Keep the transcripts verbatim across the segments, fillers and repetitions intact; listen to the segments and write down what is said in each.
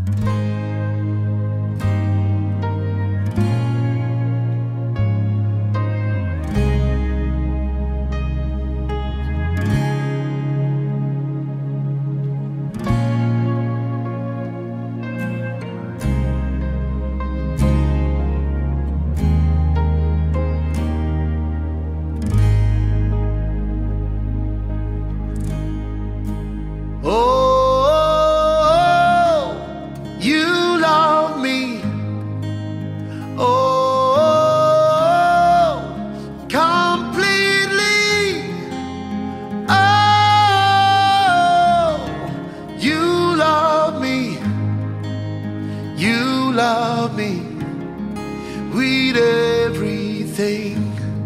Love me with everything.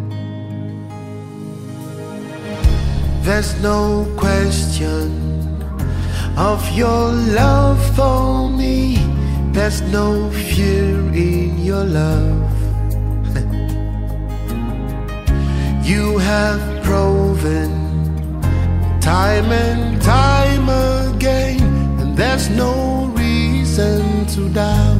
There's no question of your love for me. There's no fear in your love. You have proven time and time again, and there's no reason to doubt.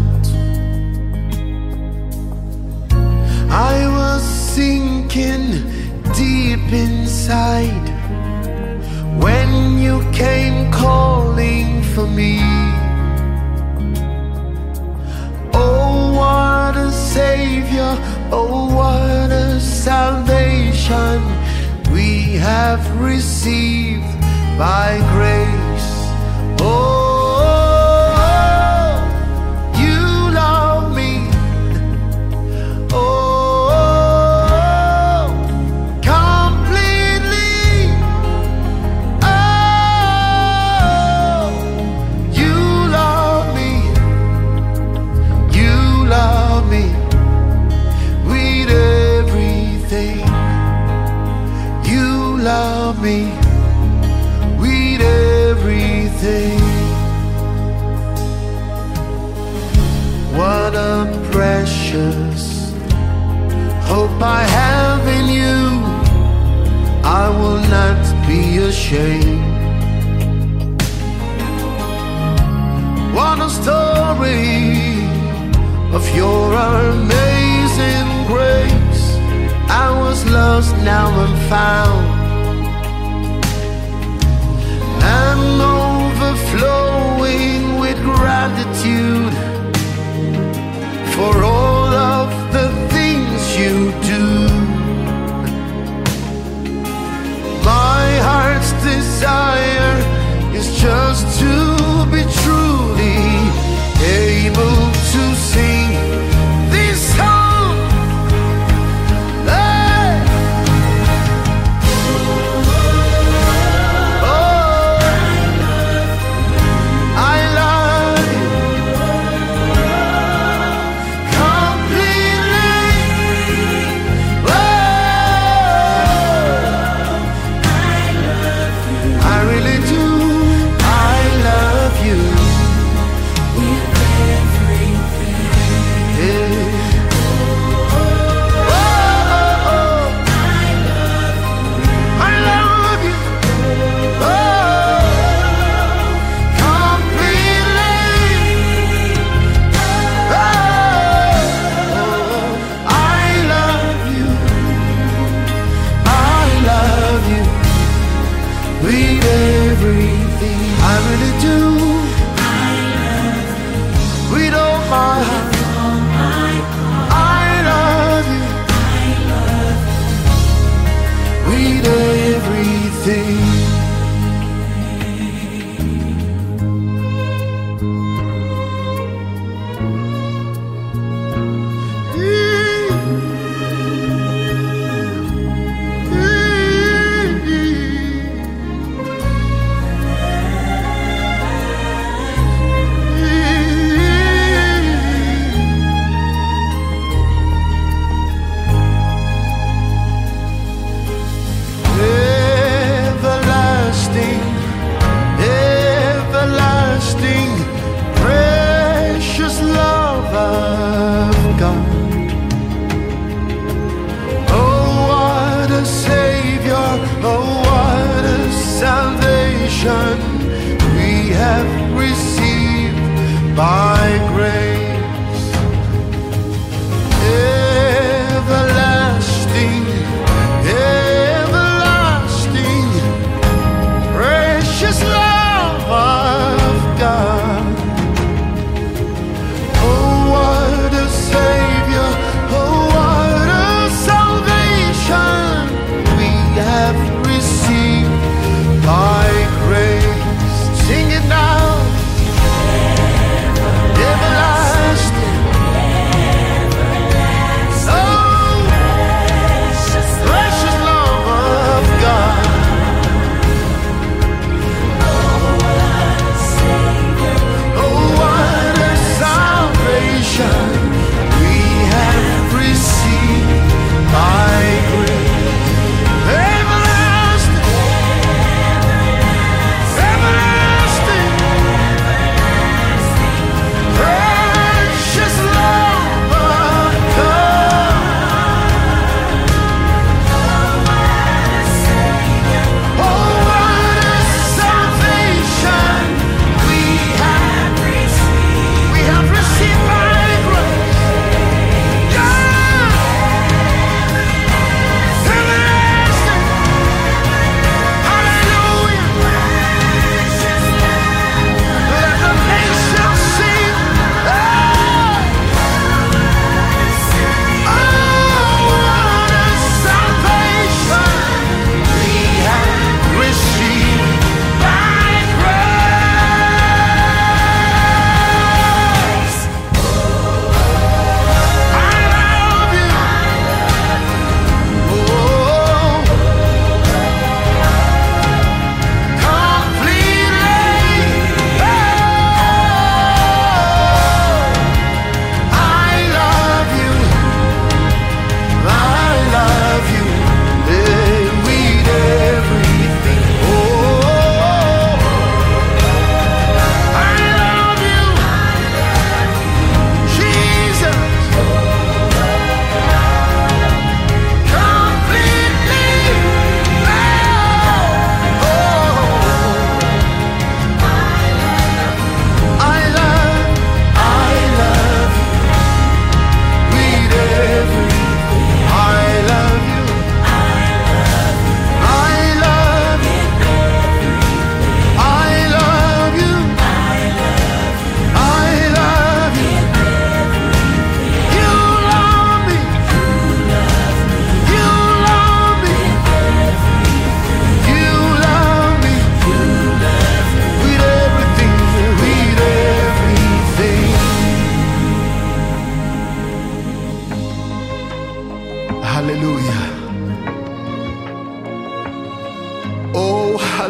I was sinking deep inside when you came calling for me. Oh, what a savior, oh, what a salvation we have received by grace. Oh, love me with everything. What a precious hope I have in you. I will not be ashamed. What a story of your amazing grace. I was lost, now I'm found. I'm overflowing with gratitude for all of the things you do. My heart's desire is just to be truly able to sing this song. Hey!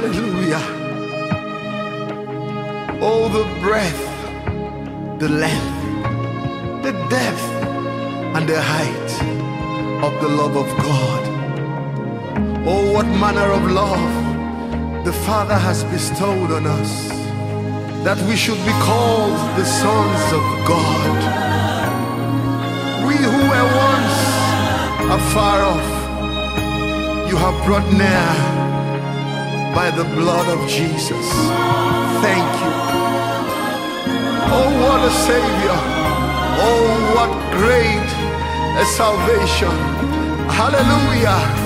Hallelujah. Oh, the breadth, the length, the depth, and the height of the love of God. Oh, what manner of love the Father has bestowed on us, that we should be called the sons of God. We who were once afar off, you have brought near by the blood of Jesus. Thank you. Oh, what a Savior. Oh, what great a salvation. Hallelujah.